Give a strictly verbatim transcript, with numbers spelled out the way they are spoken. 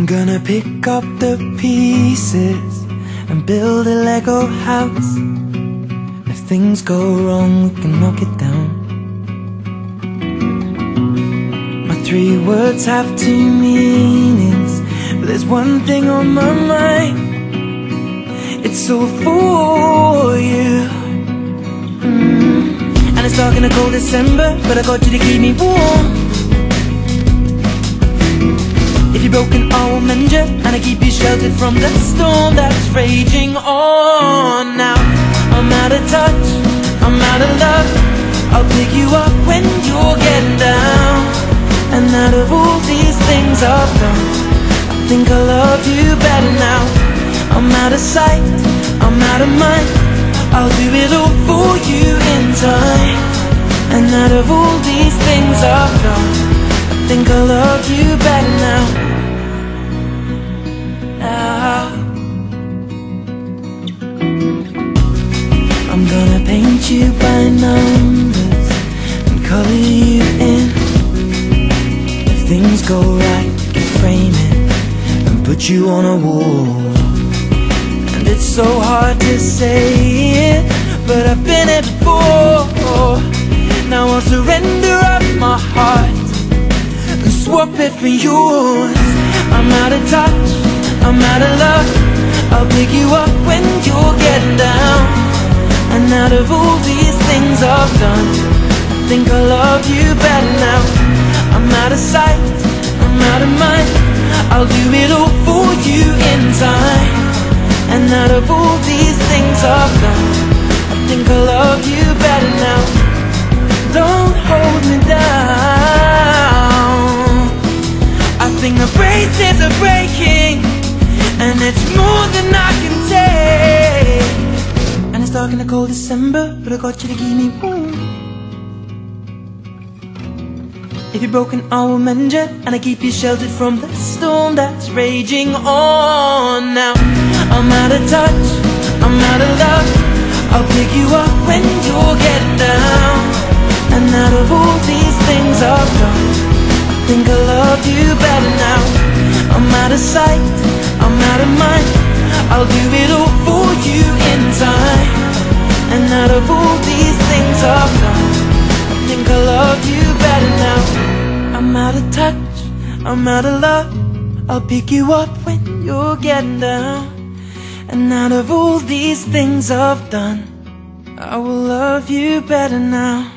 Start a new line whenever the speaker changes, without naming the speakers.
gonna pick up the pieces and build a Lego house. If things go wrong, we can knock it down. My three words have two meanings, but there's one thing on my mind. It's all for you. mm. And it's dark in a cold December, but I got you to keep me warm. If you're broken, I will mend you, and I keep you sheltered from the storm that's raging on. Now I'm out of touch, I'm out of love. I'll pick you up when you're getting down. And out of all these things I've done, I think I love you better now. I'm out of sight, I'm out of mind. I'll do it all for you in time. And out of all these things I've done, I think I love you better now. Now I'm gonna paint you by numbers and color you in. If things go right, we can frame it and put you on a wall. And it's so hard to say it, but I've been it before. Now I'll surrender up my heart and swap it for yours. I'm out of touch, I'm out of love. I'll pick you up when you're getting down. And out of all these things I've done, I think I love you better now. I'm out of sight, I'm out of mind. I'll do it all for you in time. And out of all these things I've done, I think I love you better now. Don't hold me down. I think the braces are breaking, and it's more than I can take. And it's dark in the cold December, but I got you to keep me warm. If you're broken, I will mend you, and I keep you sheltered from the storm that's raging on. Now I'm out of touch, I'm out of love. I'll pick you up when you're getting down. And out of all these things I've done, I think I love you better now. I'm out of sight, I'm out of mind. I'll do it all for you in time. And out of all these things I've done, I think I love you better now. I'm out of touch, I'm out of love. I'll pick you up when you're getting down. And out of all these things I've done, I will love you better now.